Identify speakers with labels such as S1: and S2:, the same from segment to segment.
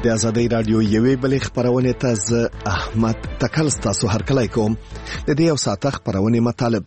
S1: د آزادۍ رادیو یوې بلې خبرونه ته زه احمد تکل ستاسو هرکلی کوم. د دې یو ساعته خبرونه مطالب.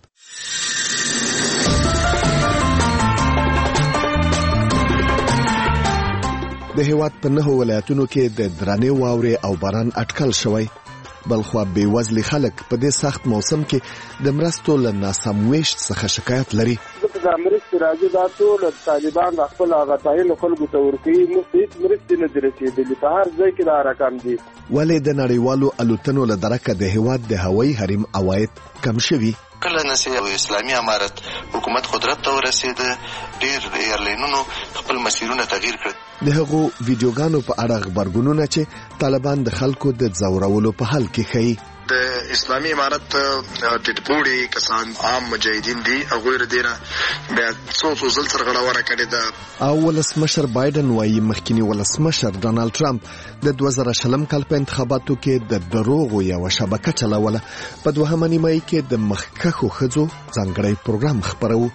S1: د هیواد په 9 ولایتونو کې د درنې واورې او باران اټکل شوی. بلخوا بېوزلي خلک په دې سخت موسم کې د مرستو له ناسم ویشت څخه شکایت لري.
S2: د مرستې راځي دا ټول طالبان خپل هغه تایین خلکو ته ورکوي، هیڅ مرستې نه دي رسېدلې. په هر ځای کې دا رقم دي. ولې د نړیوالو الوتنو له درکه د هیواد د هوایي حریم عواید کم شوي؟
S3: کله نسي اسلامي امارت حکومت قدرت ته ورسېده، ډېر ایرلاینونو خپل مسیرونه تغییر کړل.
S1: د هغو ویډیوګانو په اړه خبرګونونه چې طالبان د خلکو د ځورولو په حال کې ښیي.
S4: د اسلامي امارت ټیټپوړي کسان عام مجاهدین دي او غیر دینه بیا څو ځل سرغړونه کړې ده.
S1: او ولسمشر بایدن وایي مخکینی ولسمشر ډونالد ټرمپ د 2020 کال په انتخاباتو کې د دروغو یو شبکه چلوله. په دوهمه نیمایي کې د مخکښو ښځو ځانګړی پروګرام خپرو.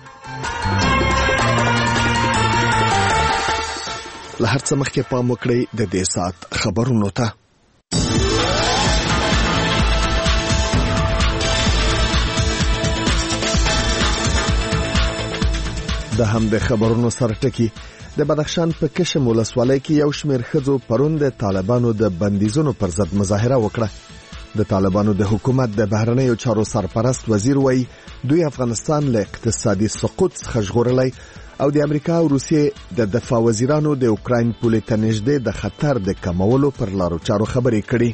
S1: له هر څه مخکې پام وکړئ د دې ساعت خبرونو ته. د هم د خبرونو سره ټکی د بدخشان په کشم ولسوالۍ کې یو شمېر ښځو پرون د طالبانو د بندیزونو پر ضد مظاهره وکړه. د طالبانو د حکومت د بهرنیو چارو سرپرست وزیر وایي دوی افغانستان له اقتصادي سقوط څخه ژغورلی او د امریکا او روسیې د دفاع وزیرانو د اوکراین پولې ته نږدې د خطر د کمولو پر لارو چارو خبرې کړي.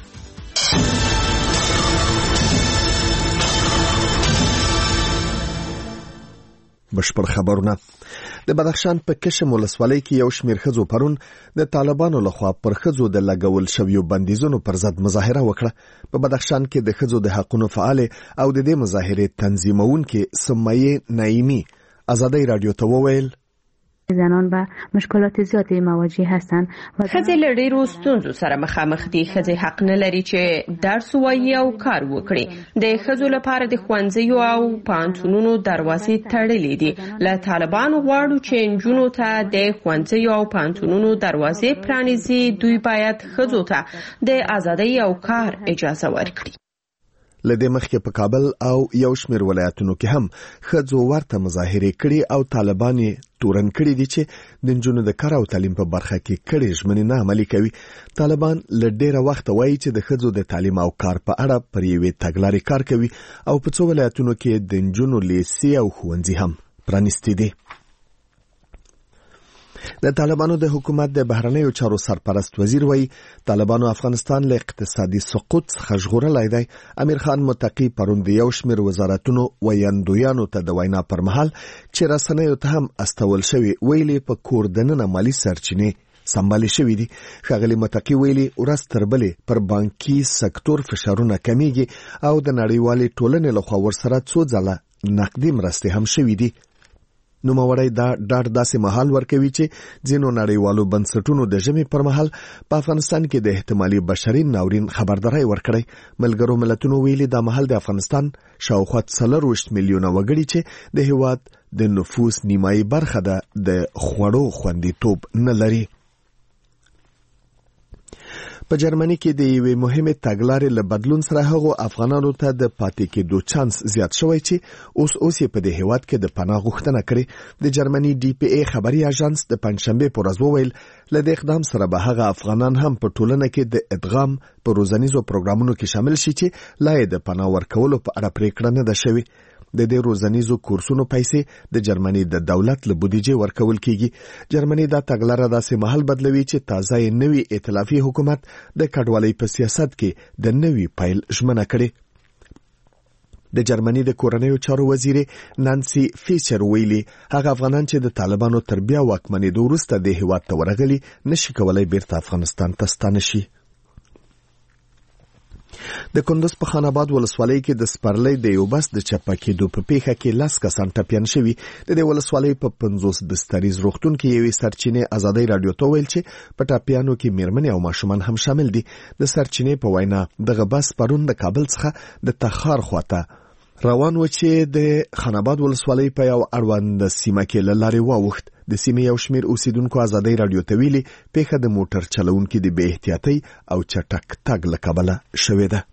S1: بشپړ خبرونه. د بدخشان په کشم ولسوالۍ کې یو شمېر ښځو پرون د طالبانو لخوا پر ښځو د لګول شویو بندیزونو پر ضد مظاهره وکړه. په بدخشان کې د ښځو د حقونو فعال او د دې مظاهرې تنظیمونکې سمیه نعیمی آزادۍ رادیو ته وویل
S5: زنان به مشکلات زیاتی مواجه هستند.
S6: ښځې له ډېرو ستونزو سره مخامخ دي. ښځې حق نه لري چې درس ووایي او کار وکړي. د ښځو لپاره د ښوونځیو او پوهنتونونو دروازې تړلې دي. له طالبانو غواړو چې نجونو ته د ښوونځیو او پوهنتونونو دروازې پرانیزي. دوی باید ښځو ته د ازادۍ او کار اجازه ورکړي.
S1: لدې مخکې په کابل او یو شمېر ولایتونو کې هم ښځو ورته مظاهرې کړي او طالبان یې تورن کړي دي چې د نجونو د کار او تعلیم په برخه کې کړي ژمنې نه عملي کوي. طالبان له ډېره وخته وایي چې د ښځو د تعلیم او کار په اړه پر یوې تګلارې کار کوي او په څو ولایتونو کې د نجونو لیسې او ښوونځي هم پرانیستي دي. د طالبانو د حکومت د بهرنیو چارو سرپرست وزیر وایي طالبانو افغانستان له اقتصادي سقوط څخه ژغورلی دی. امیر خان متقي پرون د یو شمېر وزارتونو ویاندویانو ته د وینا پر مهال چې رسنیو ته هم استول شوي ویلي په کور دننه مالي سرچینې سمبالې شوي دي. ښاغلي متقي ویلي ورځ تر بلې پر بانکي سکتور فشارونه کمیږي او د نړیوالې ټولنې لخوا ورسره څو ځله نقدي مرستې هم شوي دي. نوموړی دا ډاډ داسې مهال ورکوي چې ځینو نړیوالو بنسټونو د ژمي پر مهال په افغانستان کې د احتمالي بشري ناورین خبرداری ورکړی. ملګرو ملتونو ویلي دا مهال د افغانستان شاوخوا 40 میلیونه وګړي چې د هیواد د نفوس نیمایي برخه ده د خوړو خوندیتوب نه لري. په جرمني کې د یوې مهمې تګلارې له بدلون سره هغو افغانانو ته د پاتې کېدو چانس زیات شوی چې اوس یې په دې هیواد کې د پناه غوښتنه کړې. د جرمني DPA خبري اژانس د پنځشنبې په ورځ وویل له دې اقدام سره به هغه افغانان هم په ټولنه کې د ادغام په روزنیزو پروګرامونو کې شامل شي چې لا یې د پناه ورکولو په اړه پریکړه نه ده شوې. د دې روزنیزو کورسونو پیسې د جرمني د دولت له بودیجې ورکول کیږي. جرمني دا تګلاره داسې مهال بدلوي چې تازه نوي ائتلافي حکومت د کډوالۍ په سیاست کې د نوي پیل ژمنه کړې. د جرمني د کورنیو چارو وزیر نانسي فیچر ویلي هغه افغانان چې د طالبانو تر بیا واکمنېدو وروسته د هیواد ته ورغلي نشي کولای بیرته افغانستان ته ستانه شي. د کندوز په خان آباد ولسوالۍ کې د سپرلۍ د یو بس د چپه کېدو په پیښه کې 10 کسان ټپیان شوي. د دې ولسوالۍ په 50 بستریز روغتون کې یوې سرچینې آزادۍ رادیو ته ویل چې په ټپیانو کې میرمنې او ماشومان هم شامل دي. د سرچینې په وینا دغه بس پرون د کابل څخه د تخار خواته روان و چې د خاناباد ولسوالۍ په یو اړوند سیمه کې له لارې واوښت. د سیمې یو شمېر اوسیدونکو ازادۍ راډیو ته ویلي پیښه د موټر چلونکي د بې احتیاطۍ او چټک تګ له کبله شوې ده.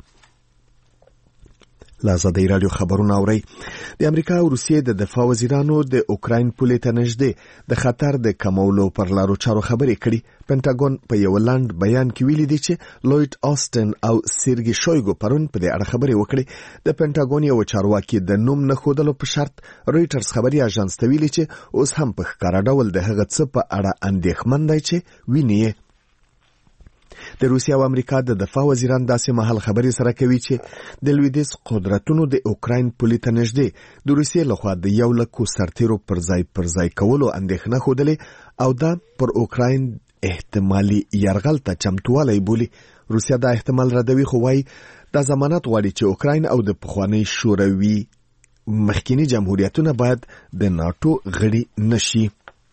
S1: له ازادۍ راډیو خبرونه اورئ. د امریکا او روسیې د دفاع وزیرانو د اوکراین پولې ته نږدې د خطر د کمولو پر لارو چارو خبرې کړي. پینټاګون په یو لاند بیان کې ویلي دی چې لوید آستن او سیرګي شویګو پرون په دې اړه خبرې وکړي. د پینټاګون یو چارواکي د نوم نه ښودلو په شرط رویټرز خبري اژانس ته ویلي چې اوس هم په ښکاره ډول د هغه څه په اړه اندېښمن دی چې ویني. د روسیا او امریکا د دفاع وزیران داسې مهال خبرې سره کوي چې د لویدیځ قدرتونو د اوکراین پولې ته نږدې د روسیې لخوا د 100,000 سرتیرو پر ځای کولو اندېښنه ښودلې او دا پر اوکراین احتمالي یرغل ته چمتووالی بولي. روسیا دا احتمال ردوي خو وايي دا ضمانت غواړي چې اوکراین او د پخواني شوروي مخکینی جمهوریتونه باید د ناتو غړي نشي.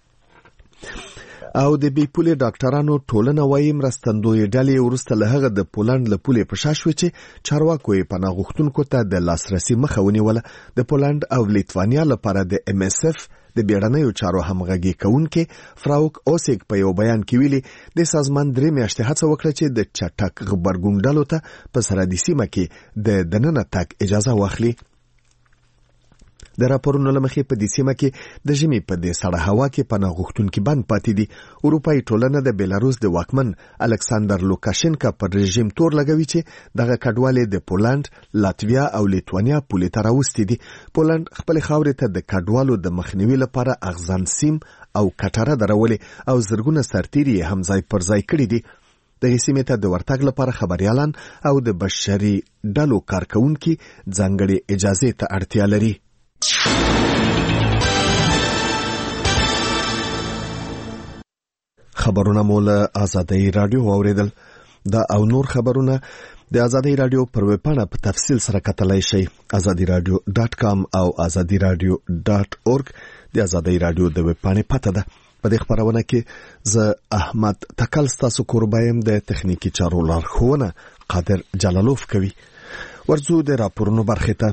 S1: او د بي پولې ډاکټرانو ټولنه وايي مرستندوی ډلې وروسته له هغه د پولند له پولې په شا شوې چې چارواکو یې پناه غوښتونکو ته د لاسرسي مخه ونیوله. د پولند او لیتوانیا لپاره د MSF د بیړنیو چارو همغږي کوونکي فراوک اوسیګ په یو بیان کې ویلي د سازمان 3 میاشتې هڅه وکړه چې د چټک غبرګون ډلو ته په سرحدي سیمه کې د دننه تګ اجازه واخلي. د راپورونو له مخې په دې سیمه کې د ژمي په دې سړه هوا کې پناه غوښتونکي بند پاتې دي. اروپایي ټولنه د بیلاروس د واکمن الکساندر لوکاشنکا پر رژیم تور لګوي چې دغه کډوالې د پولند، لاتویا او لیتوانیا پولې ته راوستي دي. پولند خپل خاورې ته د کډوالو د مخنیوي لپاره اغزن سیم او کټاره درولې او زرګونه سرتیري هم ځای پر ځای کړي دي. دغه سیمې ته د ورتګ لپاره خبريالان او د بشري ډلو کارکونکي ځانګړي اجازه ته اړتیا لري. خبرونه مول ازادۍ رادیو اوریدل. دا او نور خبرونه د ازادۍ رادیو پر ویب پاڼه په تفصیل سره کتلای شئ. azadiradio.com او azadiradio.org د ازادۍ رادیو د ویب پاڼې پته ده. په دې خبرونه کې زه احمد تکل ستاسو قربایم د تخنیکی چارو لارښوونه قادر جلالوف کوي. ورځو د راپورونو برخه ته.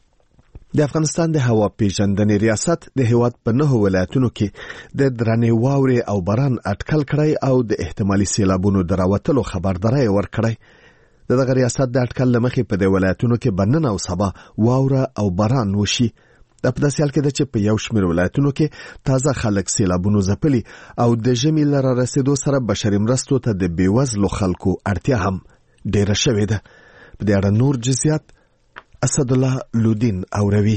S1: د افغانستان د هوا پیژندنې ریاست د هیواد په 9 ولایتونو کې د درنې واورې او باران اټکل کړی او د احتمالي سیلابونو دراوتلو خبرداري ورکړی. دغه ریاست د اټکل لمخې په د ولایتونو کې بنن او سبا واوره او باران وشي. د په داسې حال کې چې په یو شمېر ولایتونو کې تازه خلک سیلابونو ځپلي او د ژمي لره رسیدو سره بشري مرستو ته د بیوزلو خلکو اړتیا هم ډیره شوې ده. په دې اړه نور جزئیات اسد الله لودین اوروي.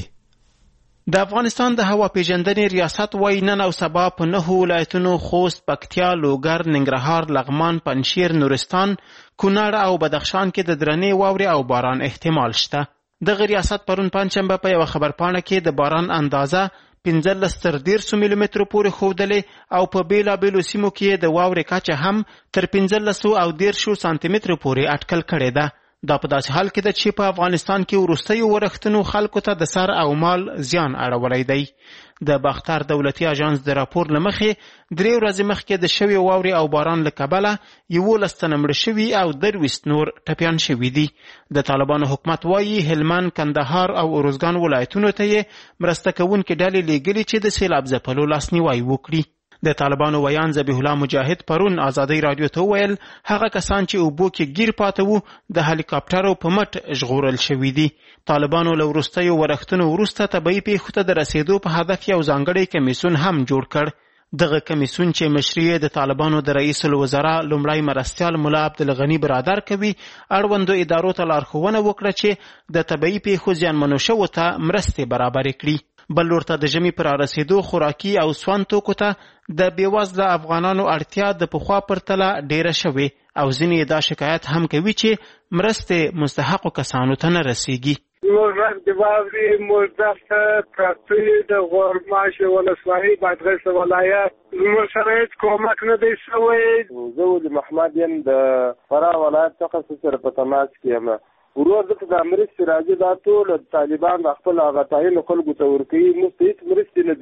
S7: د افغانستان د هوا پیژندنې ریاست وايي نن او سبا په 9 ولایتونو خوست، پکتیا، لوګر، ننګرهار، لغمان، پنجشیر، نورستان، کونړ او بدخشان کې د درنې واورې او باران احتمال شته. دغه ریاست پرون پنځشنبه په یو خبرپاڼه کې د باران اندازه 15 تر 13 ملي مترو پورې ښودلې او په بیلابیلو سیمو کې د واورې کچه هم تر 15 او 13 سانتي مترو پورې اټکل کړې ده. دا په داسې حال کې ده چې په افغانستان کې وروستیو ورښتونو خلکو ته د سر او مال زیان اړولی دی. د باختر دولتي اژانس د راپور له مخې 3 ورځې مخکې د شوې واورې او باران له کبله 11 تنه مړه شوي او 23 نور ټپیان شوي دي. د طالبانو حکومت وایي هلمند، کندهار او ارزګان ولایتونو ته یې مرسته کوونکې ډلې لیږلي چې د سیلاب ځپلو لاسنیوی وکړي. د طالبانو ویان ذبیح الله مجاهد پرون ازادۍ رادیو ته ویل هغه کسان چې اوبو کې گیر پاته وو د هلیکاپټرو په مټ ژغورل شوي دي. طالبانو له وروستیو ورښتونو وروسته طبیعي پیښو ته د رسیدو په هدف یو ځانګړی کمیسیون هم جوړ کړ. دغه کمیسیون چې مشري د طالبانو د رئیس الوزرا لومړی مرستیال ملا عبدالغني برادر کوي اړوندو ادارو ته لارښوونه وکړه چې د طبیعي پیښو زیانمنو شوو ته مرستې برابرې کړي. بل لور ته د ژمي پر رسیدو خوراکي او سون توکو ته د بیوزله افغانانو اړتیا د پخوا پرتله ډیره شوې او ځینې دا شکایت هم کوي چې مرستې مستحقو کسانو ته نه رسیږي.
S2: موږ د واورې مزدفته پراتوی د غورماش ولسوالۍ بادغیس ولایت زموږ سره هیڅ کومک نه دی شوی. زه ولي محمد یم د فراه ولایت څخه سره په تماس کې یم. ورور دلته د مرستې راځي دا ټول طالبان خپل هغه تعین خلکو ته ورکوي، موږ ته هېڅ مرستې نه دي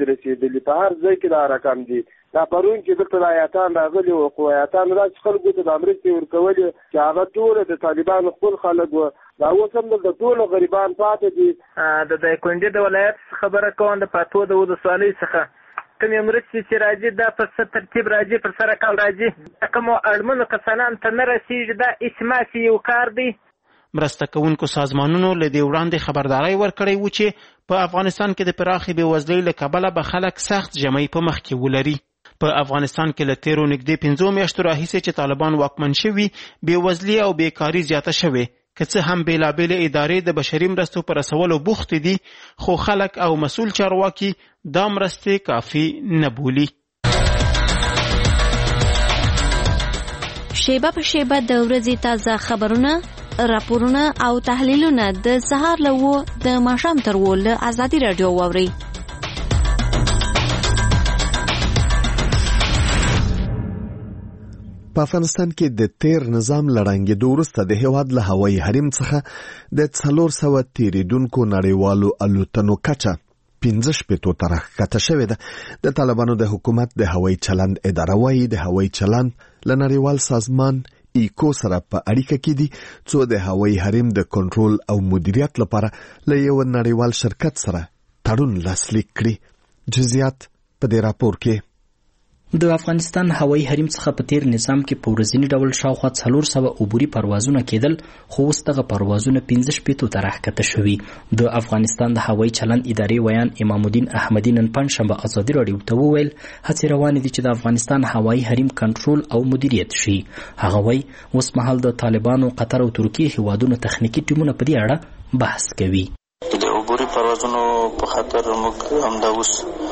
S2: دي رسېدلي په هر ځای کې دا رقم دي. دا پرون چې دلته د آیاتان راغلي وو خو آیاتانو داسې خلکو ته د مرستې ورکولې چې هغه ټوله د طالبانو خپل خلک وو. دا اوس هم دلته ټوله غریبان پاتې دي.
S8: د کونډې د ولایت خبره کوم د پاتو د ولسوالۍ څخه کومې مرستې چې راځي دا په څه ترتیب راځي پر سره کال راځي کومو اړمنو کسانانو ته نه رسېږي. دا اسماسي یو کار دی.
S7: مرسته کوونکو سازمانونو له دې وړاندې خبرداري ورکړې و چې په افغانستان کې د پراخې بېوزلۍ له کبله به خلک سخت ژمی په مخ کې ولري. په افغانستان کې له تیرو نږدې 5 میاشتو راهیسې چې طالبان واکمن شوي بېوزلي او بیکاري زیاته شوې. که څه هم بېلابېلې ادارې د بشري مرستو په رسولو بوختې دي خو خلک او مسؤل چارواکي دا مرستې کافي نه بولي.
S9: شیبه په شیبه د ورځې تازه خبرونه، راپورونه او تحلیلونه د سهار له 9 د ماښام تر 10 له ازادي راډیو واورئ.
S1: په افغانستان کې د تیر نظام لړنګېدو وروسته د هیواد له هوایي حریم څخه د 400 تیریدونکو نړیوالو الوتنو کچه 15 ته راښکته شوې ده. د طالبانو د حکومت د هوایي چلند اداره وايي د هوایي چلند له نړیوال سازمان ایکو سره په اړیکه کې دي څو د هوایي حریم د کنټرول او مدیریت لپاره له یو نړیوال شرکت سره تړون لاسلیک کړي. جزئیات په دې راپور کې.
S10: د افغانستان هوایي حریم څخه په تیر نظام کې په ورځني ډول شاوخوا 400 عبوري پروازونه کېدل خو اوس دغه پروازونه 15 ته راښکته شوي. د افغانستان د هوایي چلند ادارې ویان امام الدین احمدي نن پنځشنبه ازادي راډیو ته وویل هڅې روانې دي چې د افغانستان هوایي حریم کنټرول او مدیریت شي. هغه وایي اوس مهال د طالبانو، قطر او ترکیه هیوادونو تخنیکي ټیمونه په دې اړه بحث کوي.
S11: د عبوري پروازونو په خاطر موږ همدا اوس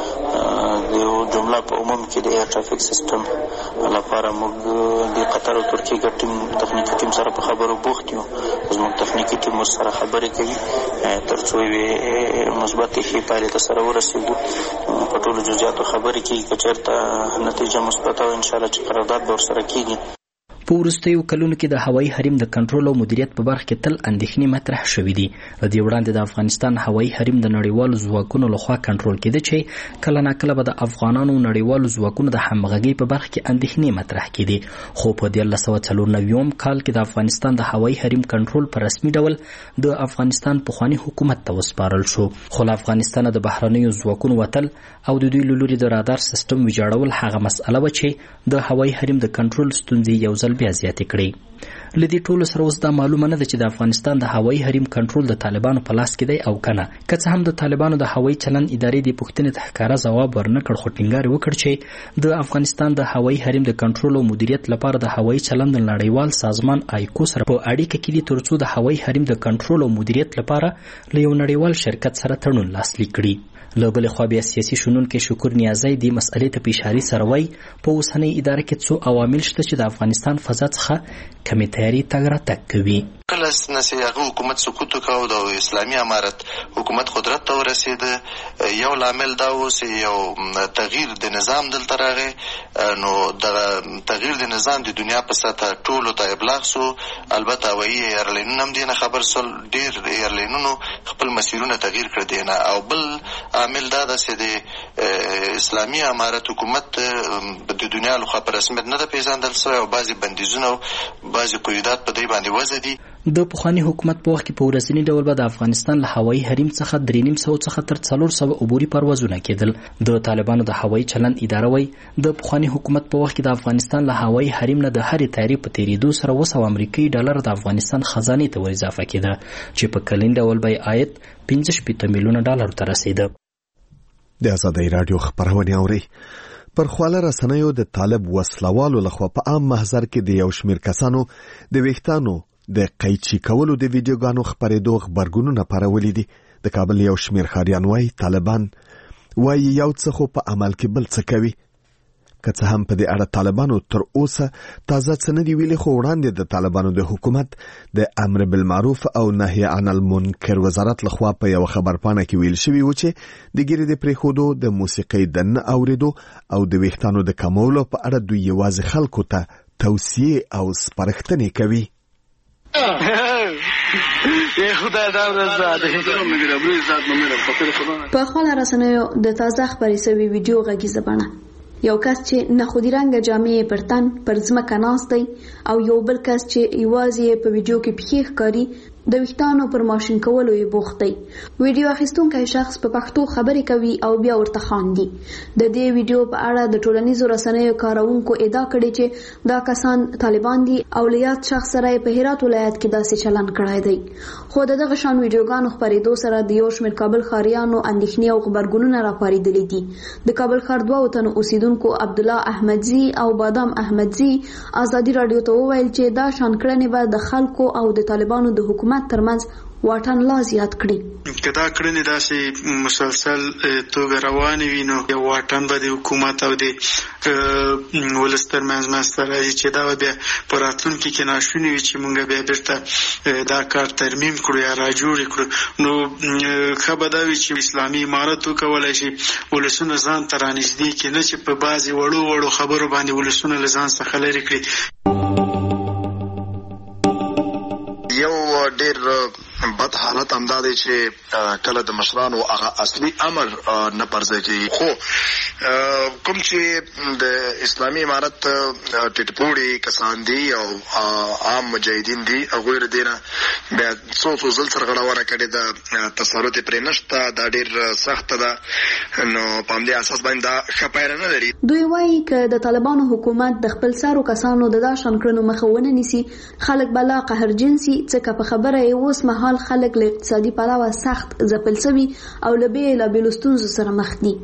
S11: د جمله په عموم کې د ایر ټرافیک سیستم لپاره موږ د قطر او ترکیه ګډ ټیم تخنیکي ټیم سره په خبرو بوخت یو. زموږ تخنیکي ټیم سره خبرې کوي تر څو یې مثبت ښې پایلې ته سره ورسېږو. په ټولو جزئیاتو خبرې کوي که چېرته نتیجه مثبته وي انشاءالله چې قرارداد به ورسره کېږي.
S10: په وروستیو کلونو کې د هوایي حریم د کنټرول او مدیریت په برخه کې تل اندېښنې مطرح شوې دي. د دې وړاندې د افغانستان هوایي حریم د نړیوالو ځواکونو لخوا کنټرول کېده چې کله ناکله به د افغانانو نړیوالو ځواکونو د همغږۍ په برخه کې اندېښنې مطرح کېدې. خو په 1994 کال کې د افغانستان د هوایي حریم کنټرول په رسمي ډول د افغانستان پخواني حکومت ته وسپارل شو. خو له افغانستانه د بهرنیو ځواکونو وتل او د دوی له لوري د رادار سیستم ویجاړول هغه مسأله وه چې د هوایي حریم د کنټرول ستونزې یو ځل بیا زیاتې کړې. له دې ټولو سره اوس دا معلومه نه ده چې د افغانستان د هوایي حریم کنټرول د طالبانو په لاس کې دی او کنه. که څه هم د طالبانو د هوایي چلند ادارې د پوښتنې ته ښکاره ځواب ورنکړ خو ټینګار وکړ چې د افغانستان د هوایي حریم د کنټرول او مدیریت لپاره د هوایي چلند نړیوال سازمان ایکو سره په اړیکه کې دي ترڅو د هوایي حریم د کنټرول او مدیریت لپاره له یو نړیوال شرکت سره تړون لاسلیک کړي. له بلې خوا بیا سیاسي شنونکی شکور نیازی دې مسئلې ته په اشارې سره وایي په اوسنۍ اداره کې څو عوامل شته چې د افغانستان فضا څخه کمې تیاري تګ راتګ کوي.
S3: کله چې هغه حکومت سقوط وکړ د اسلامي امارت حکومت قدرت ته ورسېد یو لامل دا و چې یو تغییر د نظام دلته راغی. نو دغه تغییر د نظام د دنیا په سطح ټولو ته ابلاغ سو. البته هوایي ایرلاینونه هم دې نه خبر سول. ډېر ایرلاینونو خپل مسیرونه تغییر کړي دي نه. او بل عامل دا ده چې د اسلامي امارت حکومت د دنیا لخوا په رسمیت نه ده پیژندل شوی او بعضې بندیزونه او بعضې قیودات په دې باندې وضع دي.
S10: د پخواني حکومت په وخت کې په ورځني ډول به د افغانستان له هوایي حریم څخه 350 څخه تر 400 عبوري پروازونه کېدل. د طالبانو د هوایي چلند اداره وایي د پخواني حکومت په وخت کې د افغانستان له هوایي حریم نه د هرې تیاري په تېرېدو سره 200 امریکایي ډالر د افغانستان خزانې ته ور اضافه کېده چې په کلنی ډول به یې عاید 15 میلیونه ډالر ته رسېده.
S1: د ازادۍ راډیو خبرونه اوري. پر خواله رسنیو د طالب وسلوالو لخوا په عام محضر کې د یو شمېر کسانو د ویښتانو د قیچي کولو د ویډیوګانو خپرېدو خبرګونونه پارولي دي. د کابل یو شمېر ښاریان وایي طالبان وایي یو څه خو په عمل کې بل څه کوي. که څه هم په دې اړه طالبانو تر اوسه تازه څه نه دي ویلي خو وړاندې د طالبانو د حکومت د امر بالمعروف او نهي عن المنکر وزارت لخوا په یو خبرپاڼه کې ویل شوي و چې د ګیرې د پرېښودو د موسیقۍ د نه اورېدو او د ویښتانو د کمولو په اړه دوی یوازې خلکو ته توصیې او سپارښتنې کوي.
S12: په خپل رسنیو د تازه خبري سوي ویډیو غږیزه بڼه یو کس چې نخودي رنګه جامې پر تن پر ځمکه ناست دی او یو بل کس چې یوازې په ویډیو کې پښې ښکاري د ویښتانو پر ماشین کولو یې بوخت دی. ویډیو اخیستونکی شخص په پښتو خبرې کوي او بیا ورته خاندي. د دې ویډیو په اړه د ټولنیزو رسنیو کارونکو ادعا کړې چې دا کسان طالبان دي او له یاد شخص سره په هرات ولایت کې داسې چلن کړی دی. خو دغه شان ویډیوګانو خپرېدو سره د یو شمېر کابل ښاریانو اندېښنې او غبرګونونه راپارېدلي دي. د کابل ښار 2 تنو اوسیدونکو عبدالله احمدزي او بادام احمدزي ازادي رادیو ته وویل چې دا شان کړنې به د خلکو او د طالبانو د حکومت ترمنځ واټن لا زیات کړي.
S13: که دا کړنې داسې مسلسل توګه روانې وي نو یو واټن به د حکومت او د ولس ترمنځ منځته راځي چې دا به بیا په راتلونکي کې ناشونې وي چې موږ بیا بیرته دا کار ترمیم کړو یا راجوړ کړو. نو ښه به دا وي چې اسلامي امارت وکولی شي ولسونه ځان ته رانږدې کړي، نه چې په بعضې وړو خبرو باندې ولسونه له ځان څخه لرې کړي.
S4: یو ډېر بد حالت همدا دی چې کله د مشرانو هغه اصلي امر نه پرځای کوي. خو کوم چې د اسلامي امارت ټیټپوړي کسان دي او عام مجاهدین دي هغوی له دې نه بیا څو ځل سرغړونه کړې ده، تسلط یې پرې نشته، دا ډېر سخته ده. نو په همدې اساس باندې دا ښه پایله نه لري.
S12: دوی وایي که د طالبانو حکومت د خپل سارو کسانو د دا شان کړنو مخه ونه نیسي خلک به لا قهرجن سي، ځکه په خبره یې اوس مهال خلک له اقتصادي پلوه سخت ځپل سوي او له بېلابېلو ستونزو سره مخ دي.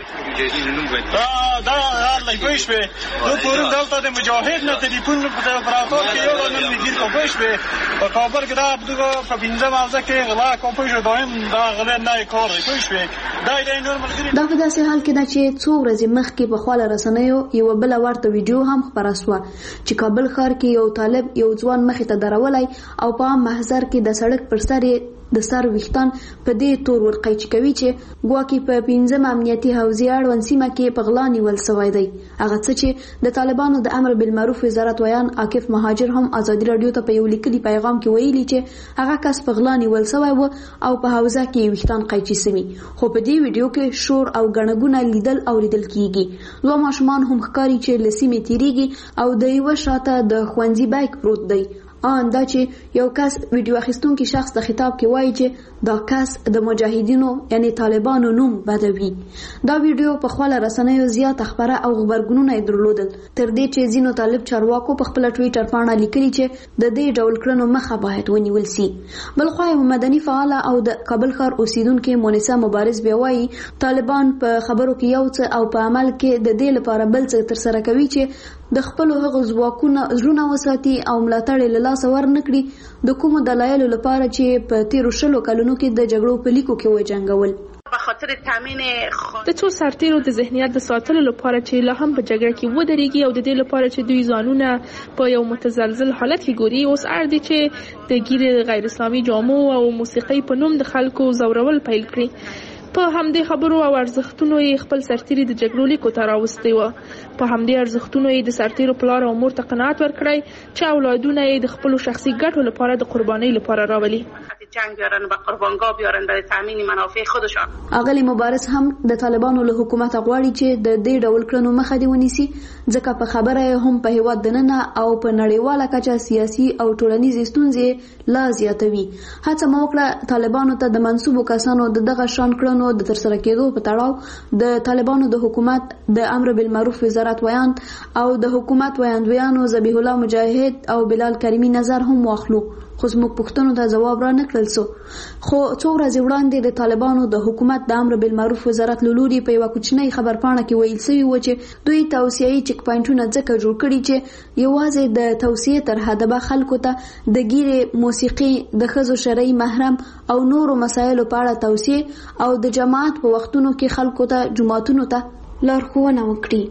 S14: دا حالای پوه شوې نو پرون دلته د مجاهد نه تلیفون په امپراتور کې یو ډول میګیر کو پوه شوې په کابل کې دا په پنځه مازه کې غلا کوم پوه شو دایم دا غلا نه کار پوه شوې دا نور ملګری. دا
S12: په داسې حال کې ده چې څو ورځې مخکې په خپل رسنیو یو بل ورته ویډیو هم خپره شوه چې کابل ښار کې یو طالب یو ځوان مخې ته درولای او په عام محضر کې د سړک پر سر د سر ویښتان په دې تور ورقیچ کوي چې ګواکې په 5 امنیتي حوزې اړوند سیمه کې په غلا نیول سوی دی. هغه څه چې د طالبانو د امر بالمعروف وزارت ویان عاکف مهاجر هم ازادي رادیو ته په یو لیکلي پیغام کې ویلي چې هغه کس په غلا نیول سوی و او په حوزه کې ویښتان قیچي سوي. خو په دې ویډیو کې شور او ګڼګونه لیدل کیږي. دوه ماشومان هم ښکاري چې له سیمې تیریږي او د یوه شاته د ښوونځي بیک پروت دی. دا چې یو کس ویډیو اخیستونکي شخص د خطاب کې وایي چې دا کس د مجاهدینو یعنی طالبانو نوم بدوي. دا ویډیو په خپل رسنیو زیات خبره او خبرګونونه درلودل تر دې چې ځینو طالب چارواکو په خپل ټویټر باندې لیکلي چې د دې ډول کړنو مخه باید ونیول شي. بل خو مدني فعال او د کابل ښار اوسیدونکو مونیسا مبارز بیا وایي طالبان په خبرو کې یو څه او په عمل کې د دې لپاره بل څه تر سره کوي چې د خپل هغو ځواکونو زړونه وساتي او ملاتړ له لاس ور نکړي د کومو دلایلو لپاره چې په 13 کلونو کې د جګړو په لیکو کې وجنګول.
S15: به خاطر تامین د څو سرتیرو د ذهنیت د ساتلو لپاره چې لا هم په جګړه کې ودرېږي او د دې لپاره چې دوی ځانونه په یو متزلزل حالت کې ګوري. اوس اړ دي چې د ګیر غیر اسلامي جامو او موسیقي په نوم د خلکو زورول پیل کړي. په همدې خبرو او ارزښتونو یې خپل سرتیري د جګړو لیکو ته راوستی و. په همدې ارزښتونو یې د سرتیرو پلار او مور ته قناعت ورکړی چې اولادونه یې د خپلو شخصي ګټو لپاره د قربانۍ لپاره راولي. جنگ بیارن و قربانگاه بیارن برای تامین منافع خودشان.
S12: اغلی مبارز هم د طالبانو له حکومت غواړي چې د دې ډول کړنو مخه دی ونیسي ځکه په خبره هم په هیواد دننه او په نړیواله کچه سیاسي او ټولنیزې ستونزې لا زیاتوي. هڅه مو وکړه طالبانو ته د منسوبو کسانو د دغه شان کړنو د ترسره کېدو په تړاو د طالبانو د حکومت د امر بالمعروف وزارت ویان او د حکومت ویاندویانو ذبیح الله مجاهد او بلال کریمی نظر هم واخلو. خو زموږ پوښتنو ته ځواب را نه کړل سو. خو څو ورځې وړاندې د طالبانو د حکومت د امر بالمعروف وزارت له لوري په یوه کوچنۍ خبرپاڼه کې ویل سوي و چې دوی توصیه‌یي چک پاینټونه ځکه جوړ کړي چې یوازې د توصیې تر حده خلکو ته د ګیرې موسیقي د ښځو شرعي محرم او نورو مسایلو په اړه توصیې او د جماعت په وختونو کې خلکو ته جماعتونو ته لارښوونه وکړي.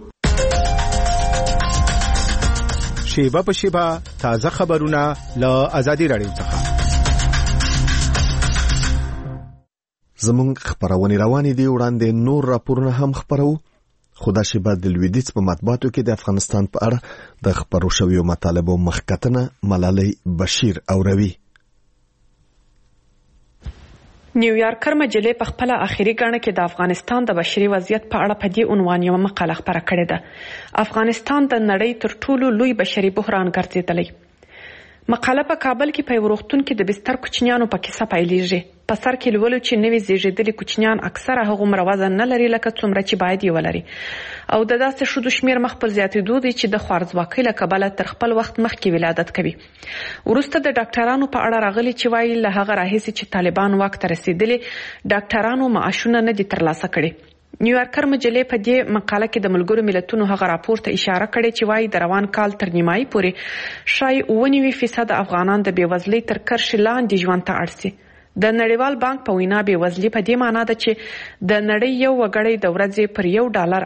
S16: شیبه په شیبه تازه خبرونه له آزادي رادیو څخه.
S1: زمونږ خبرونه روانې دي وړاندې نور راپورونه هم خبرو. خدا شیبه د لویدیځ په مطبوعاتو کې د افغانستان په اړه د خبرو شویو مطالبو مخکتنه ملالۍ بشیر اوروي.
S17: نیویارکر مجلې په خپل اخیری غاڼه کې د افغانستان د بشري وضعیت په اړه په دې عنوان یو مقاله خپره کړې ده. افغانستان د نړۍ تر ټولو لوی بشري بحران ګرځېدلی. مقاله په کابل کې په وروختون کې د بستر کوچنیانو په کیسه پیلېږي. په سر کې لولو چې نوي زیږیدلي کوچنیان اکثره هغومره وزن نه لري لکه څومره چې باید یې ولري او د داسې ښځو شمیر مخ پر زیاتېدو دی چې د خوارځواکۍ له کبله تر خپل وخت مخکې ولادت کوي. وروسته د ډاکټرانو په اړه راغلي چې وایي له هغه راهیسې چې طالبان واک ته رسېدلي ډاکټرانو معاشونه نه دي ترلاسه کړي. نیویارکر مجلې په دې مقاله کې د ملګرو ملتونو هغه راپور ته اشاره کړې چې وایي د روان کال تر نیمایي پورې شاید 99% افغانان د بېوزلۍ تر کرښې لاندې ژوند ته اړ سي. د نړیوال بانک په وینا بېوزلي په دې معنا ده چې د نړۍ یو وګړی د ورځې پر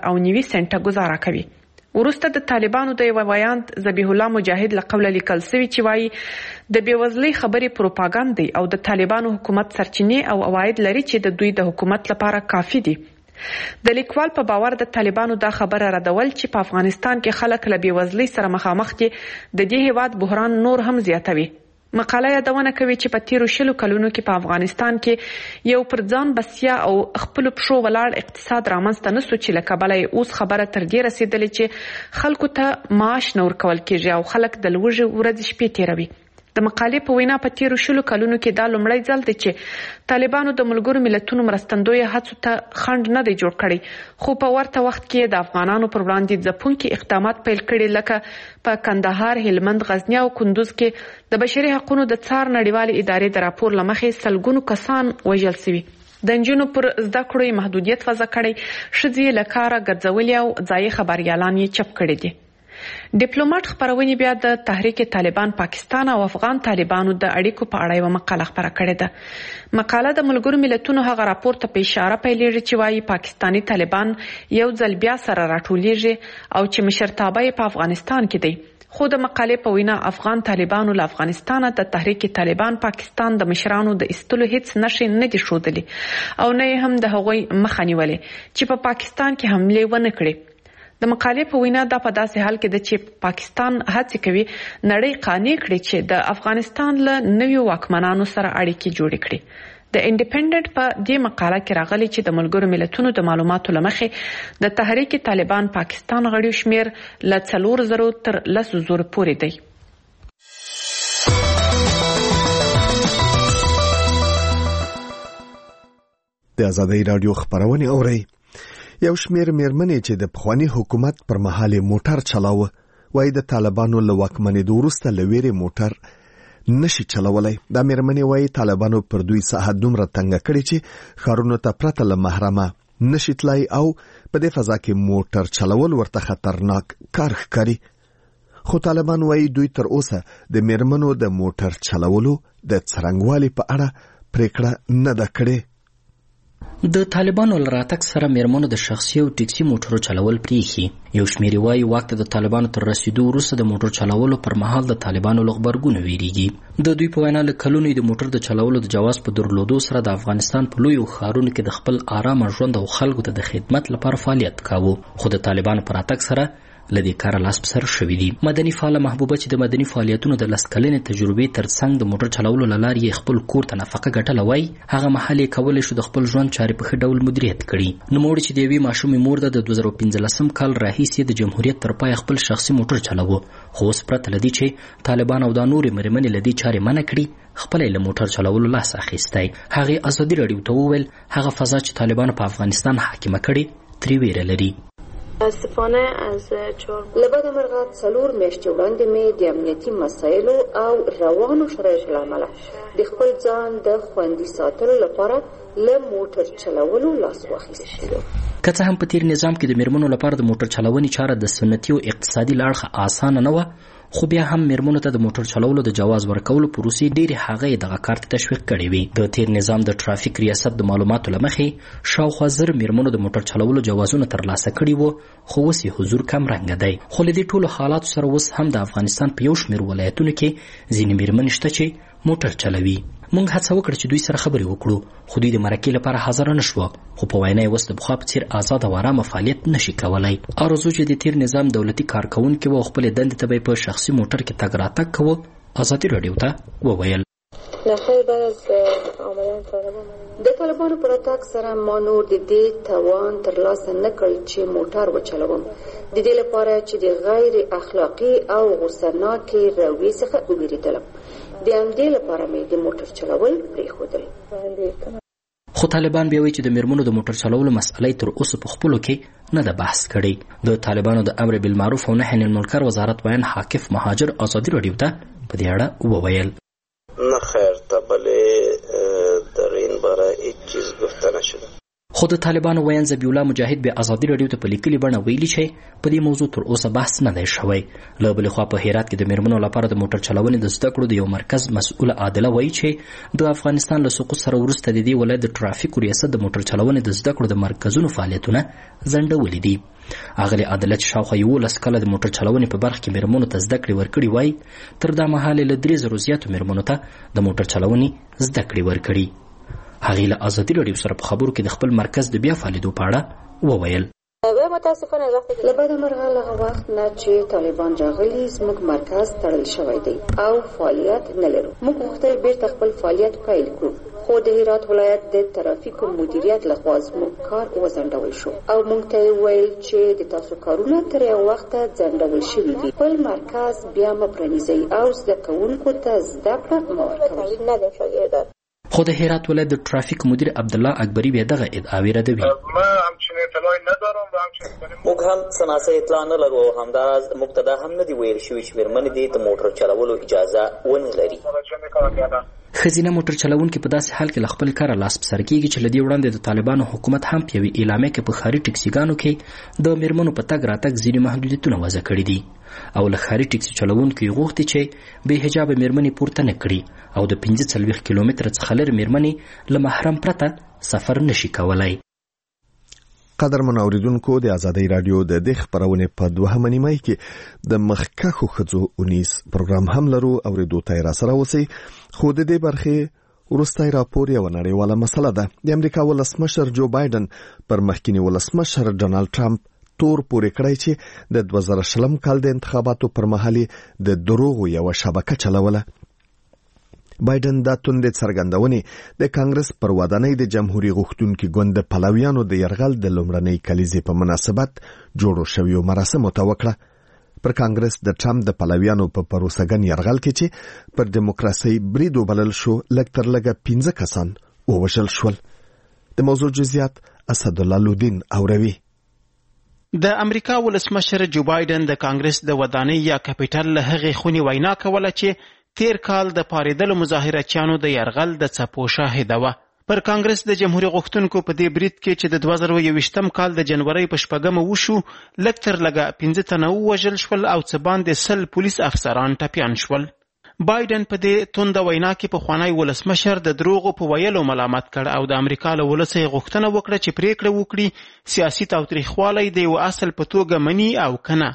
S17: $1.90 ګزاره کوي. وروسته د طالبانو د یو ویاند ذبیح الله مجاهد له قوله لیکل سوي چې وایي د بېوزلۍ خبرې پروپاګاندا دی او د طالبانو حکومت سرچینې او عواید لري چې د دوی د حکومت لپاره کافي دي. د لیکوال په باور د طالبانو دا خبره ردول چې په افغانستان کې خلک له بېوزلۍ سره مخامخ دي د دې هیواد بحران نور هم زیاتوي. مقاله یادونه کوي چې په تیرو 20 کلونو کې په افغانستان کې یو پر ځان بسیا او خپل پښو ولاړ اقتصاد رامنځته نه سو چې له کبله اوس خبره تر دې رسیدلې چې خلکو ته معاش نه ورکول کېږي او خلک د لوږې ورځې شپې تیروي. د مقالې په وینا په تیرو 20 کلونو کې دا لومړی ځل دی چې طالبانو د ملګرو ملتونو مرستندویه هڅو ته خنډ نه دی جوړ کړی خو په ورته وخت کې د افغانانو پر وړاندې ځپونکي اقدامات پیل کړي لکه په کندهار، هلمند، غزنی او کندوز کې د بشري حقوقو د څار نړیوالې ادارې د راپور له مخې سلګونو کسان وژل شوي. د نجونو پر زده کړو محدودیت وضع کړی، ښځې له کاره ګرځولي او ځایي خبریالان یې چپ کړي دي. ډیپلوماټ خبرونې بیا د تحریک طالبان پاکستان او افغان طالبانو د اړیکو په اړه یو مقاله خپره کړې ده. مقاله د ملګرو ملتونو هغه راپور ته په اشاره پیلېږي چې وایي پاکستانی طالبان یو ځل بیا سره راټولیږي او چې مشرتابه یې په افغانستان کې دی. خو د مقالې په وینا افغان طالبانو له افغانستانه د تحریک طالبان پاکستان د مشرانو د ایستلو هیڅ نښې نه دي ښودلي او نه یې هم د هغوی مخه نیولې چې په پاکستان کې حملې ونه کړي. د مقالې په وینا دا په داسې حال کې ده چې پاکستان هڅې کوي نړۍ قانع کړي چې د افغانستان له نویو واکمنانو سره اړیکې جوړې کړي. د انډیپندنت په دې مقاله کې راغلي چې د ملګرو ملتونو د معلوماتو له مخې د تحریک طالبان پاکستان غړیو شمیر له 4,000 تر 10,000 پورې دی.
S1: د آزادۍ راډیو خبرونه اورئ. یو شمیر میرمنې چې د پخوانی حکومت پر مهال موټر چلاوه وایي د طالبانو له واکمنېدو وروسته له ویرې موټر نشي چلولای. دا میرمنې وایي طالبانو پر دوی ساحه دومره تنګه کړې چې ښارونو ته پرته له محرمه نشي تلای او په دې فضا کې موټر چلول ورته خطرناک کار ښکاري. خو طالبان وایي دوی تر اوسه د میرمنو د موټر چلولو د څرنګوالي په اړه پریکړه نه ده کړې.
S10: د طالبانو له راتګ سره میرمنو د شخصي او ټیکسي موټرو چلول پریښي. یو شمېر وایي واک ته د طالبانو تر رسیدو وروسته د موټر چلولو پر مهال د طالبانو له غبرګونه ویریږي. د دوی په وینا له کلونو د موټر د چلولو د جواز په درلودو سره د افغانستان په لویو ښارونو کې د خپل آرامه ژوند او خلکو ته د خدمت لپاره فعالیت کاوه. خو د طالبانو په راتګ سره لدې کار لاس په سر شوي دي. مدني فعاله محبوبه چې د مدني فعالیتونو د 10 کلنې تجربې ترڅنګ د موټر چلولو له لارې خپل کور ته نفقه ګټله وایي هغه مهال یې کولی شو د خپل ژوند چارې په ښه ډول مدیریت کړي. نوموړې چې د یوې ماشومې مور ده د 2015 کال راهیسې د جمهوریت تر پایه خپل شخصي موټر چلاوه. خو اوس پرته له دې چې طالبان او دا نورې میرمنې له دې چارې منع کړي خپل له موټر چلولو لاس اخیستی. هغې ازادي راډیو ته وویل هغه فضا چې طالبانو په افغانستان حاکمه کړې ترې ویره لري.
S18: متاسفانه از لبد مرغه 4 میاشتې وړاندې مې د امنیتي مسایلو او روانو شرایطو له امله د خپل ځان د خوندي ساتلو لپاره له موټر چلولو لاس واخیستی.
S10: که څه هم په تیر نظام کې د میرمنو لپاره د موټر چلونې چاره د سنتي او اقتصادي لاړخه اسانه نه وه خو بیا هم میرمنو ته د موټر چلولو د جواز ورکولو پروسې ډېرې هغه یې دغه کار ته تشویق کړې وي. د تیر نظام د ټرافیک ریاست د معلوماتو له مخې شاوخوا 1000 میرمنو د موټر چلولو جوازونه ترلاسه کړي وو خو اوس یې حضور کم رنګه دی. خو له دې ټولو حالاتو سره اوس هم د افغانستان په یو شمېر ولایتونو کې ځینې میرمنې شته چې موټر چلوي. موږ هڅه وکړه چې دوی سره خبرې وکړو خو دوی د مرکې لپاره حاضر نه شوه. خو په وینا یې اوس د پخوا په څیر آزاد او آرامه فعالیت نشي کولای. ارزو چې د تیر نظام دولتي کارکونکي و خپل دندې ته په شخصي موټر کې تګ راتګ کوو ازادي راډیو ته وویل.
S18: نخیر بعد از آمدن طالبان د طالبانو پر اتاک سره ما نور د دې توان ترلاسه نه کړ چې موټر وچلوم د دې لپاره چې د غیر اخلاقی او غصناکې رویې څخه وګرځیدم د همدې لپاره مې د موټر چلول پرېښودل.
S10: خو طالبان بیا وایي چې د میرمنو د موټر چلولو مسئله تر اوسه په خپلو کې نه ده بحث کړې. د طالبانو د امر بالمعروف او نهي عن المنکر وزارت ویان حاکف مهاجر ازادي راډیو ته په دې اړه وویل
S19: نه خیر ته بلې در این باره هیڅ چیز گفته نشده.
S10: خو د طالبانو ویان ذبیح الله مجاهد به ازادي راډیو ته په لیکلي بڼه ویلي چې په دې موضوع تر اوسه بحث نه دی شوی. له بلې خوا په هرات کې د میرمنو لپاره د موټر چلونې د زده کړو د یو مرکز مسؤله عادله وایي چې د افغانستان له سقوط سره وروسته د دې ولایت د ټرافیکو ریاست د موټر چلونې د زده کړو د مرکزونو فعالیتونه ځنډولي دي. اغلې عادله چې شاوخوا 11 کاله د موټر چلونې په برخه کې میرمنو ته زده کړې ورکړي وایي تر دا مهاله له 3000 زیاتو میرمنو ته د موټر چلونې زده کړې ورکړي. هغې له ازادي راډیو سره په خبرو کې د خپل مرکز د بیا فعالیدو په اړه وویل
S18: متاسفانه له بعد مرغه له وخت نه چې طالبان راغلي زموږ مرکز تړل شوی دی او فعالیت نه لرو. موږ غوښتل بیرته خپل فعالیت پیل کړو خو د هرات ولایت د ترافیکو مدیریت لخوا زموږ کار وځنډول شو او موږ ته ویل چې د تاسو کارونه تر یو وخته ځنډول شوي دي. خپل مرکز بیا مه پرانیزئ او زده کوونکو ته زده کړه مه ورکوئ.
S10: خو د هرات ولایت د ټرافیک مدیر عبدالله اکبری به دغه ادعاوی ردوي.
S20: موږ هم سماسه اطلاع نه لرو او همداراز موږ ته دا هم نه دی ویل شوی چې میرمنې دې ته موټر چلولو اجازه ونه لري.
S10: ښځینه موټر چلوونکي په داسې حال کې له خپل کاره لاس په سر کېږي چې له دې وړاندې د طالبانو حکومت هم په یوې اعلامیه کې په ښاري ټکسیګانو کې د میرمنو په تګ راتګ ځینې محدودیتونه وضع کړي دي او له ښاري ټکسي چلوونکو یې غوښتي چې بې حجابه میرمنې پورته نه کړي او د 45 کیلومتره څخه لرې میرمنې له محرم پرته سفر نشي کولای.
S1: قدرمن اوریدونکو د ازادۍ رادیو د دې خبرونه په 2 نیمه کې د مخکخو خځو 19 پروګرام هم لرو اوریدو ته را سره وسی. خو د دې برخه ورستای راپور یو نړیواله مسله ده. د امریکا ولسمشر جو بایدن پر مخکینی ولسمشر ډونالد ټرمپ تور پورې کړی چې د 2020 کال د انتخاباتو پر مهال د دروغ یو شبکه چلوله. بایدن دا توندې څرګندونې د کانګرس پر ودانۍ د جمهوریت غوښتونکو ګوند پلویانو د يرغل د لومړنۍ کلیزې په مناسبت جوړو شویو مراسمو ته وکړه. پر کانګرس د ټرمپ د پلویانو په پروسګن يرغل کې چې پر دیموکراسي برید وبلل شو لکتر لګه 15 کسان ووژل شول. د موضوع جزئیات اسد الله لودین اوروي.
S7: د امریکا ولسمشر جو بایدن د کانګرس د ودانۍ یا کاپیټل له هغې خونې وینا کوله چې تیر کال د پاریدلو مظاهرچیانو د يرغل د څپو شاهده وه. پر کانګرس د جمهوریت غوښتونکو په دې برید کې چې د 2021 کال د جنوري په 4 وشو لکتر لګه 15 تنه وژل شول او څه باندې 100 پولیس افسران ټپیان شول. بایدن په دې توند وینا کې په خوانی ولسمشر د دروغو په ویلو ملامت کړ او د امریکا له ولسي غوښتنه وکړه چې پریکړه وکړي سیاسي تاوتریخوالی د یو اصل په توګه مني او کنه.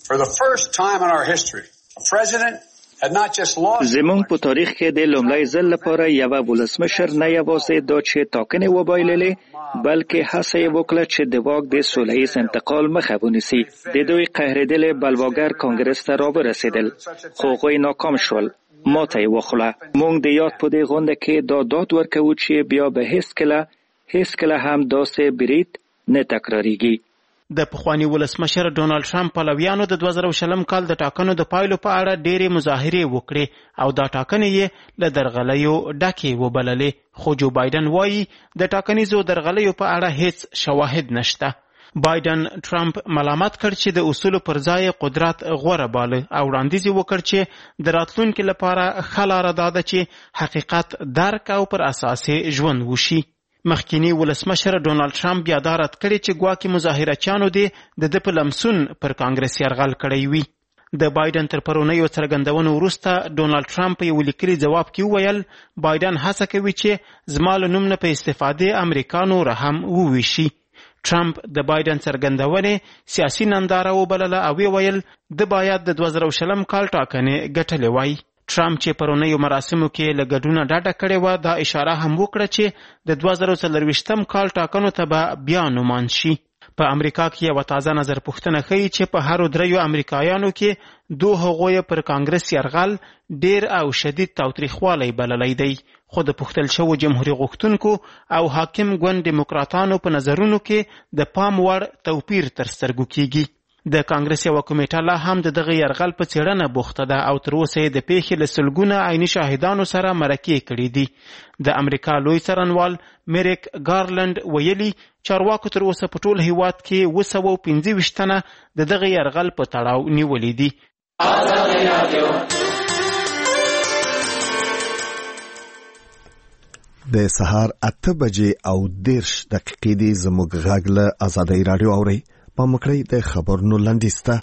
S21: زمونږ په تاریخ کې د لومړي ځل لپاره یو ولسمشر نه یوازې دا چې ټاکنې وبایللې بلکې هڅه یې وکړه چې د واک د سوله ییز انتقال مخه ونیسي. د دوی قهرېدل بلواګر کانګرس ته راورسېدل خو هغوی ناکام شول. ماته یې وخوړه. موږ د یاد په دې غونډه کې دا داد ورکوو چې بیا به هیڅ کله هم داسې برید نه تکراریږي.
S7: د پخوانی ولسمشر ډونالد ټرمپ پلویانو د 2020 کال د ټاکنو د پایلو په اړه ډېرې مظاهرې وکړې او دا ټاکنې یې له درغلیو ډکې وبللې. خو جو بایدن وایي د ټاکنیزو درغلیو په اړه هیڅ شواهد نشته. بایدن ټرمپ ملامت کړ چې د اصولو پر ځای قدرت غوره باله او وړاندیز وکړ چې د راتلونکي لپاره ښه لاره دا ده چې حقیقت درک او پر اساس ژوند وشي. مخکینی ولسمشر ډونالد ټرمپ بیا دا رد کړی چې ګواکې مظاهرچیانو د په لمسون پر کانګرس یرغل کړی وي. د بایدن تر پرونیو څرګندونو وروسته ډونالد ټرمپ یو لیکلي ځواب کې وویل بایدن هڅه کوي چې زما له نوم نه په استفادې امریکانو رحم وویشي. ټرمپ د بایدن څرګندونې سیاسي ننداره وبلله او ویل د باید د 2020 کال ټاکنې ګټلې وای. ټرمپ چې پرونیو مراسمو کې له ګډونه ډاډه کړې وه دا اشاره هم وکړه چې د 2024 کال ټاکنو ته به بیا نومان شي. په امریکا کې یو تازه نظر پوښتنه ښیي چې په هر 3 امریکایانو کې 2 هغوی پر کانګرس یرغل ډیر او شدید تاوتریخوالی بللی دی، خو د پوښتل شوو جمهوریت غوښتونکو او حاکم ګوند دیموکراتانو په نظرونو کې د پام وړ توپیر تر سترګو کیږي. د کانګرس یو کمیټه لا هم د دغه یرغل په څېړنه بوخته ده او تر اوسه یې د پیښې له سلګونه عیني شاهدانو سره مرکې کړي دي. د امریکا لوی څارنوال میریک ګارلند ویلي چارواکو تر اوسه په ټول هیواد کې 225 تنه د دغه یرغل په تړاو نیولي دي.
S1: د سهار 8 بجې او 10 دقیقې دی زموږ غږ له آزادۍ رادیو اوري. په مکړی د خبرونو لاندېسته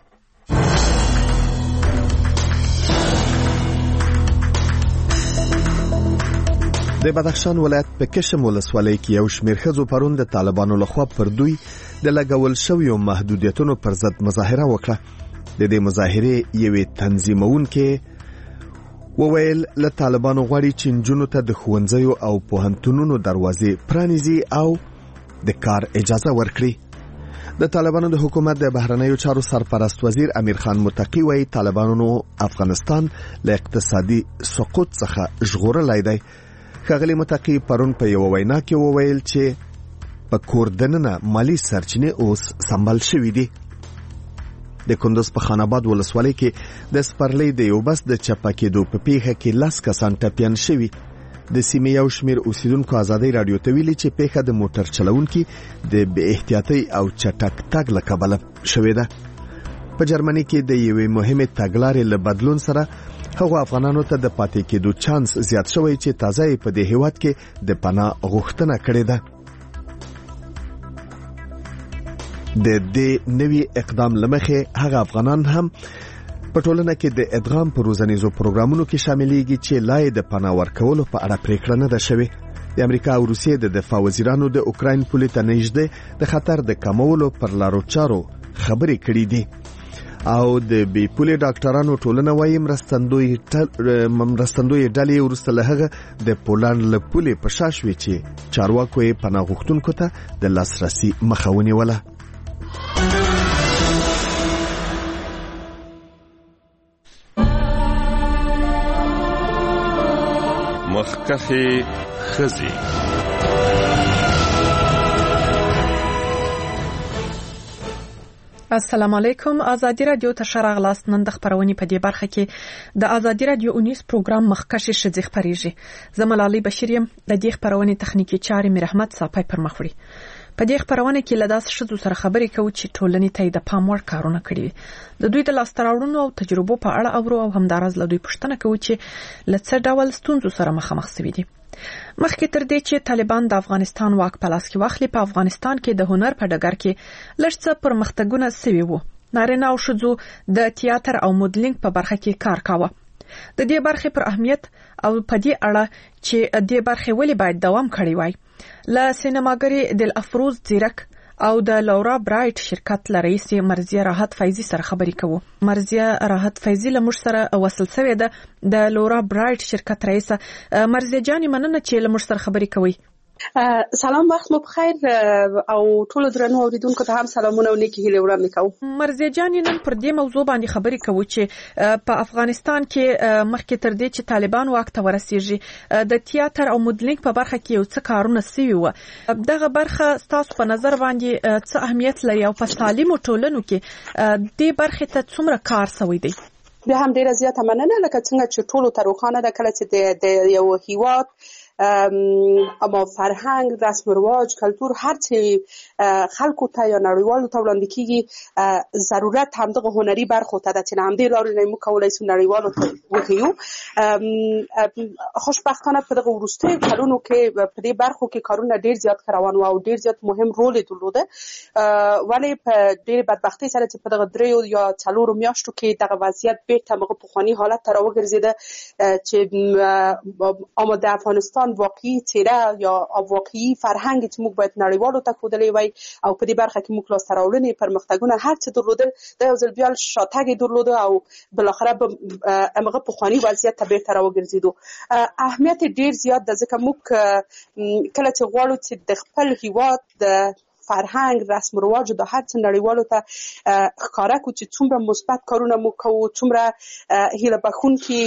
S1: د بدخشان ولایت په کشم ولسوالۍ کې یو شمېر ښځو پرون د طالبانو لخوا پر دوی د لګول شویو محدودیتونو پر ضد مظاهره وکړه. د دې مظاهرې یوې تنظیمونکې وویل له طالبانو غواړي چې نجونو ته د ښوونځیو او پوهنتونونو دروازې پرانیزي او د کار اجازه ورکړي. د طالبانو د حکومت د بهرنیو چارو سرپرست وزیر امیر خان متقی وایي طالبانو افغانستان له اقتصادي سقوط څخه ژغورلی دی. ښاغلي متقی پرون په یو وینا کې وویل چې په کور دننه مالی سرچینې اوس سمبال شوي دي. د کندوز په خان آباد ولسوالۍ کې د سپرلۍ د یو بس د چپه کېدو په پیښه کې 10 کسان ټپیان شوي. د سیمې یو شمېر اوسیدونکو آزادۍ رادیو ته ویلي چې پیښه د موټر چلونکي د بې احتیاطۍ او چټک تګ له کبله شوې ده. په جرمني کې د یوې مهمې تګلارې له بدلون سره هغو افغانانو ته د پاتې کېدو چانس زیات شوی چې تازه یې په دې هیواد کې د پناه غوښتنه کړې ده. د دې نوي اقدام لمخې هغه افغانان هم په ټولنه کې د ادغام په روزنیزو پروګرامونو کې شاملېږي چې لا یې د پناه ورکولو په اړه پریکړه نه ده شوې. د امریکا او روسیې د دفاع وزیرانو د اوکراین پولې ته نږدې د خطر د کمولو پر لارو چارو خبرې کړې دي او د بې پولې ډاکټرانو ټولنه وايي مرستندوی ډلې وروسته له هغه د پولند له پولې په شا شوې چې چارواکو یې پناه غوښتونکو ته د لاسرسي مخه ونیوله.
S5: مخکخي خزي
S17: السلام علیکم. آزادی رادیو ته شراغلاست. نن د خبرونې په دې برخه کې د آزادی رادیو اونیس پروګرام مخکشي شذ خبريږي. زملالي بشیریم د دې خبرونې تخنیکی چارې میر احمد صاحب پر مخ وړي. په دې خبرونه کې لداس شذو سره خبرې کوي چې ټولنې ته د پام وړ کارونه کړي. د دوی د لاستراوړونو او تجربو په اړه اورو او همدارز له دوی پوښتنه کوي چې لڅ ډول ستونزو سره مخامخ شوي دي. مخکې تر دې چې طالبان د افغانستان واک په لاس کې واخلي، په افغانستان کې د هنر په ډګر کې لږ څه پرمختګونه شوي وو. نارینه او ښځو د تیاتر او مودلینګ په برخه کې کار کاوه. د دې برخې پر اهمیت او په دې اړه چې دې برخې ولې باید دوام کړی وای له سینماګری دل افروز زیرک او د لورا برایټ شرکت لرئیس مرزیه راحت فیضی سره خبرې کوو. مرزیه راحت فیضی له موږ سره وصل شوې ده. د لورا برایټ شرکت رئیسه مرزیه جاني مننه چې له موږ سره خبرې کوي.
S22: سلام، وخت مو بخیر او ټول درنو اوریدونکو ته هم سلامونه او نیکی هیله وړاندې کوم.
S17: مرزیه جان نن پر دې موضوع باندې خبرې کوو چې په افغانستان کې مخکې تر دې چې طالبان واک ته ورسیږي د تیاتر او مودلینګ په برخه کې یو څه کارونه شوي وو. دغه برخه ستاسو په نظر باندې څه اهمیت لري او په سالمو ټولنو کې دې برخه ته څومره کار شوی دی؟
S22: بیا هم ډیره زیاته مننه. لکه څنګه چې ټولو ته روښانه ده کله چې د یو هیواد اما فرهنګ، رسم و رواج، کلتور هر څه خلکو ته یا نړیوالو ته وړاندې کیږي، ضرورت همدغه هنري برخو ته ده چې همدې لارې نه موږ کولی شو نړیوالو ته وښیو. خوشبختانه په دغه وروستیو کلونو کې په دې برخو کې کارونه ډیر زیات روان و او ډیر زیات مهم رول یې درلوده. ولې په ډېرې بدبختۍ سره چې په دغه 3 یا 4 میاشتو کې دغه وضعیت بیرته هغه پخواني حالت ته راوګرځېده چې آماده افغانستان واقعي څیره یا واقعي فرهنګ چې موږ باید نړیوالو ته ښودلی وای او په دې برخه کې موږ لاسته راوړنې پرمختګونه هر څه درلودل، د یو ځل بیا شاتګ یې درلوده او بالاخره به همغه پخواني وضعیت ته بیرته راوګرځېدو. اهمیت ډیر زیات ده ځکه موږ کله چې غواړو چې د خپل هیواد د فرهنګ رسم و رواج د هر څه نړیوالو ته ښکارا کو چې څومره مثبت کارونه مو کوو، څومره هیله بخښونکي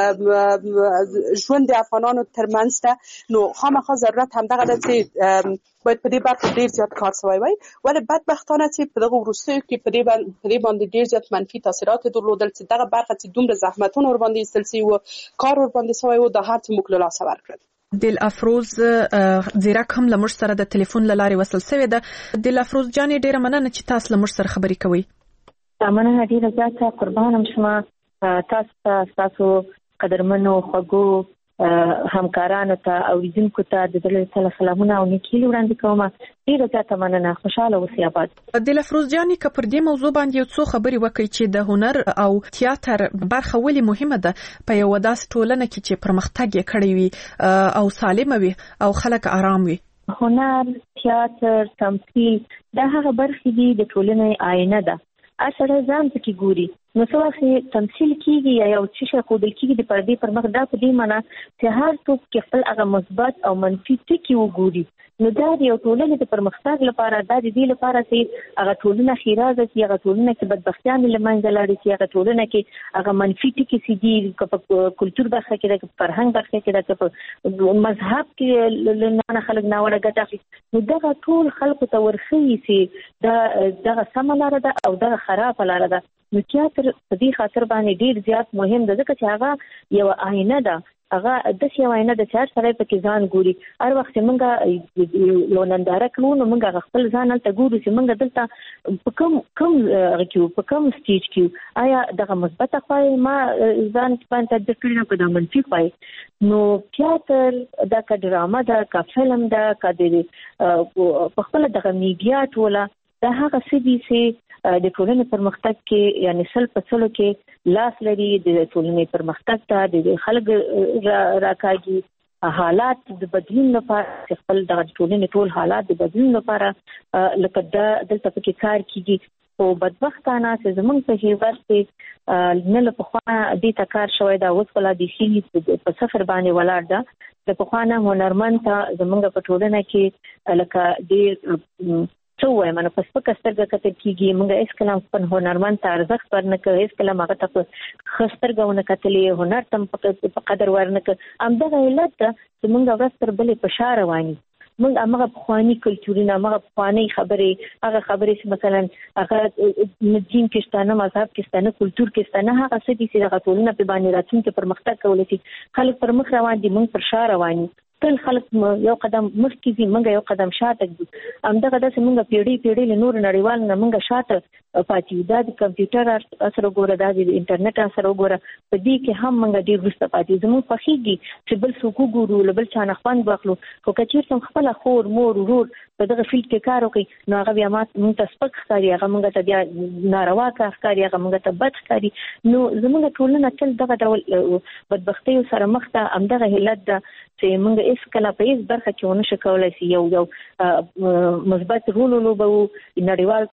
S22: ژوند د افغانانو ترمنځ ده. نو خامخا ضرورت همدغه ده چې باید په دې برخه ډیر زیات کار شوی وای. ولې بدبختانه چې په دغه وروستیو کې په دې باندې ډیر زیات منفي تاثیرات درلودل چې دغه برخه چې دومره زحمتونه ور باندې ایستل شوي وو، کار ور باندې شوی وو، د هر څه موږ له لاسه ورکړل.
S17: دل افروز زیرک هم له موږ سره د ټلیفون له لارې وصل شوی ده. دل افروز جانې ډیره مننه چې تاسو له موږ سره خبرې کوئ.
S2: مننه ډیره زیاته، قربانم شمه. تاسو قدرمنو خوږو همکارانو ته او لیدونکو ته د دې سلامونه او نیکي وړاندې کوم. ډیره زیاته مننه، خوشاله اوسئ آباد.
S17: دل افروز جانې که پر دې موضوع باندې یو څو خبرې وکړي چې د هنر او تیاتر برخه ولې مهمه ده په یو داسې ټولنه کې چې پرمختګ یې کړی وي او سالمه وي او خلک آرام وي.
S2: هنر، تیاتر، تمثیل دا هغه برخې دي د ټولنې آینه ده. اصله ځان پکې ګوري. نو څه وخت تمثیل کیږي یا یو څه شی ښودل کیږي د پردې پر مخ، دا په دې معنی چې هر څوک کې خپل هغه مثبت او منفي ټکي وګوري. نو دا د یو ټولنې د پرمختګ لپاره، دا د دې لپاره چې هغه ټولنه خیرازه شي، هغه ټولنه کې بدبختیان له منځه لاړې شي، هغه ټولنه کې هغه منفي ټکي چې دي په کلچر برخه کې، د فرهنګ برخه کې، د مذهب کې نه خلک ناوړه ګټه اخلي. نو دغه ټول خلکو ته ورښيي چې دغه سمه لاره ده او دغه خرابه لاره ده. نو تیاتر په دې خاطر باندې ډیر زیات مهم ده ځکه چې هغه یو آینه ده. هغه د څه یو آینه د چار سره په کې ځان ګوري. هر وخت موږ یو ننداره کوو نو موږ خپل ځان ته ګورو چې موږ دلته په کوم سټیج کې آیا دغه مثبت خوای ما ځان باندې د کړنو په د منفي خوای. نو تیاتر دا کا ډرامه ده، کا فلم ده، کا د په خپل دغه میډیا ټوله دا هغه څه دي چې د ټولنې پرمختګ کې یعنی سل په سلو کې لاس لري. د ټولنې پرمختګ ته د خلک راکاږي حالات د بدلون لپاره، خپل د ټولنې ټول حالات د بدلون لپاره لکه دلته پکې کار کیږي. او بدبختانه چې زمونږ په هیواد کې نه له پخوا دې ته کار شوی دا اوس ولا د شي په صفر باندې ولاړ ده. د پخوا نه هنرمند ته زمونږ په ټولنه کې لکه ډېر څه وایم نو پس په کسترګه کتل کیږي. موږ هیڅ کلام په هنرمند ته ارزښت ورنکړ، هیڅ کلام هغه ته خسترګونه کتلې، هنر تم په قدر ورنکړ. همدغه علت ده چې موږ ورځ تر بلې په شا رواني. موږ هغه پخواني کلتورونه، هغه پخواني خبرې، هغه خبرې چې مثلا هغه دین کې شته، مذهب کې شته، کلتور کې شته، هغه څه دي چې هغه ټولنه په باندې راتلونکي پرمختګ کولای شي. خلک پر مخ روان دي، موږ پر شا رواني. ټول خلک یو قدم مخکې دي، موږ یو قدم شاته ځو. همدغه داسې موږ پیړۍ له نور نړیوال نه موږ شاته پاتې یو. دا د کمپیوټر اثر وګوره، دا د انټرنیټ اثر وګوره، په دې کې هم موږ ډېر وروسته پاتې یو. زموږ خوښېږي چې بل څوک وګورو، له بل چا نه خوند واخلو، خو که چېرته خپله خور، مور، ورور په دغه فیلډ کې کار وکړي نو هغه بیا موږ ته سپک ښکاري، هغه موږ ته بیا ناروا کار ښکاري، هغه موږ ته بد ښکاري. نو زموږ ټولنه تل دغه ډول بدبختیو سره مخ ده. همدغه علت ده چې موږ هیڅ کله په هیڅ برخه کې ونه شو کولی چې یو مثبت رول ولوبو، نړیوال